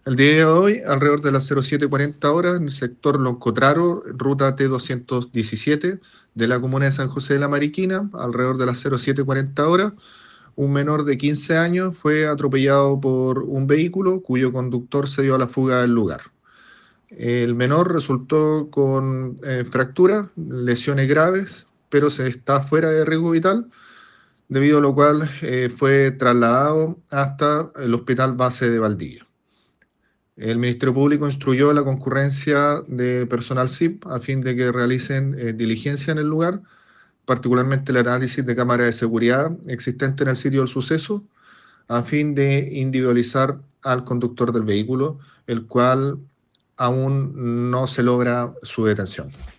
El día de hoy, alrededor de las 07:40 horas, en el sector Loncotraro, ruta T217 de la comuna de San José de la Mariquina, alrededor de las 07:40 horas, un menor de 15 años fue atropellado por un vehículo cuyo conductor se dio a la fuga del lugar. El menor resultó con fracturas, lesiones graves, pero se está fuera de riesgo vital, debido a lo cual fue trasladado hasta el Hospital Base de Valdivia. El Ministerio Público instruyó a la concurrencia de personal SIP a fin de que realicen diligencia en el lugar, particularmente el análisis de cámaras de seguridad existente en el sitio del suceso, a fin de individualizar al conductor del vehículo, el cual aún no se logra su detención.